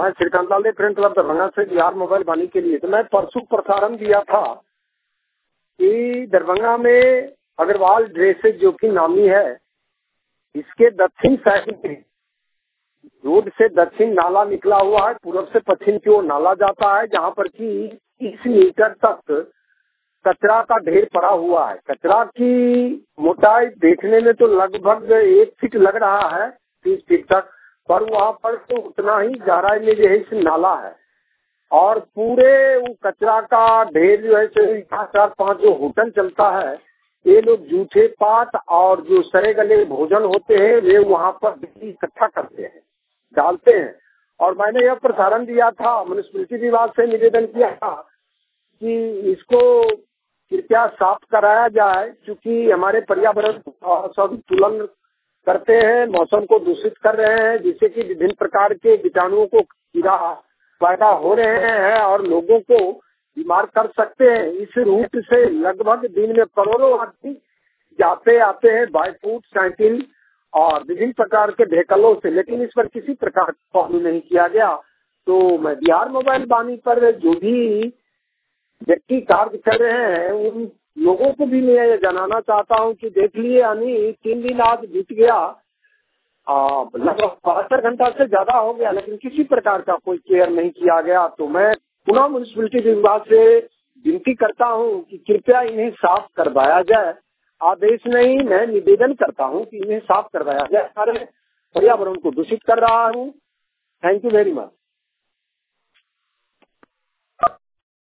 मैं Shrikant Lal friend club Darbhanga से Bihar mobile वाणी के लिए। तो मैं परसों प्रसारण दिया था कि दरभंगा में अग्रवाल ड्रेसेज जो कि नामी है, इसके दक्षिण साइड में रोड से दक्षिण नाला निकला हुआ है, पूर्व से पश्चिम की ओर नाला जाता है, जहाँ पर कि 30 मीटर तक कचरा का ढेर पड़ा हुआ है। कचरा की मोटाई देखने में तो लगभग 1 फीट लग रहा है, 30 फीट तक, पर वहाँ पर तो उतना ही गहराई में जो है नाला है। और पूरे वो कचरा का ढेर जो है 4-5 जो होटल चलता है, ये लोग जूठे पात और जो सड़े गले भोजन होते हैं वे वहाँ पर इकट्ठा करते हैं, डालते हैं। और मैंने यह प्रसारण दिया था, म्युनिसिपैलिटी विभाग से निवेदन किया था कि इसको कृपया साफ कराया जाए, क्योंकि हमारे पर्यावरण संतुलन करते हैं, मौसम को दूषित कर रहे हैं, जिससे कि विभिन्न प्रकार के कीटाणुओं को कीड़ा पैदा हो रहे हैं और लोगों को बीमार कर सकते हैं। इस रूट से लगभग दिन में करोड़ों आदमी जाते आते हैं बाई फुट, साइकिल और विभिन्न प्रकार के व्हीकलों से, लेकिन इस पर किसी प्रकार का पहलू नहीं किया गया। तो मैं बिहार मोबाइल वाणी पर जो भी व्यक्ति कार्य कर रहे हैं उन लोगों को भी मैं ये जनाना चाहता हूँ कि देख लिए यानी 3 दिन आज बीत गया, लगभग 72 घंटा से ज्यादा हो गया, लेकिन किसी प्रकार का कोई केयर नहीं किया गया। तो मैं पुनः म्युनिसिपैलिटी विभाग से विनती करता हूँ कि कृपया इन्हें साफ करवाया जाए। आदेश नहीं, मैं निवेदन करता हूँ कि इन्हें साफ करवाया जाए। सारे पर्यावरण को दूषित कर रहा हूँ। Thank you very much.